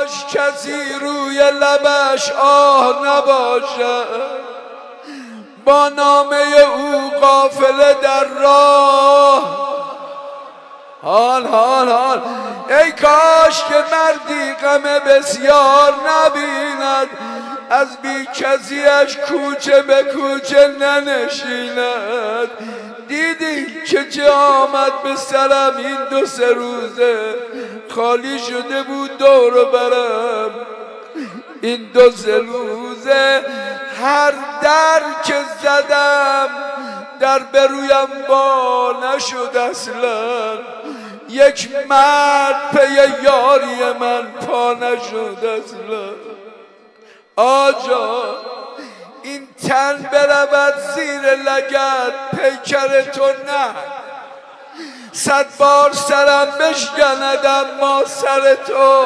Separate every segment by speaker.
Speaker 1: کاش کسی روی لبش آه نباشد، با نامه او قافله در راه. حال حال حال ای کاش که مردی غم بسیار نبیند، از بی کسیش کوچه به کوچه ننشیند. دیدی که چه آمد به سرم این 2-3 روزه، خالی شده بود دور و برم. این 2-3 روزه هر در که زدم در برویم با نشد اصلا، یک مرد پی یاری من پا نشد اصلا. آجا این تن برود زیر لگد پیکر تو نه، 100 بار سرم بشکند اما سر تو.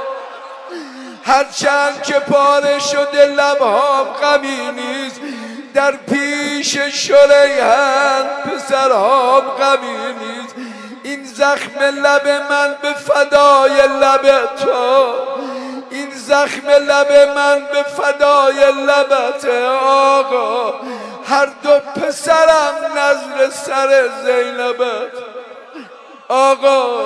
Speaker 1: هرچند که پاره شده لبهام غمی نیست، در پیش شریحان پسرهام غمی نیست. این زخم لب من به فدای لب تو، این زخم لب من به فدای لبت آقا. هر 2 پسرم نظر سر زینبت آقا.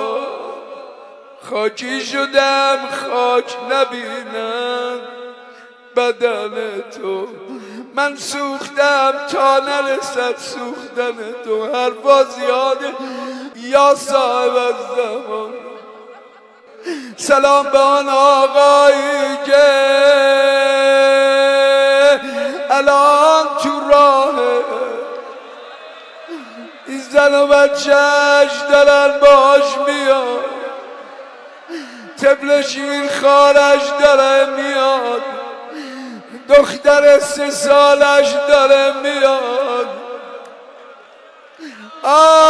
Speaker 1: خاکی شدم خاک نبینم بدن تو، من سوختم تا نرسد سوختن تو. حرفا زیاده یا صاحب الزمان. سلام به آن آقایی که الان تو راهه، این زن و بچهش دارن باش میاد، طفل شیر خارش داره میاد، دختر 3 سالش داره میاد.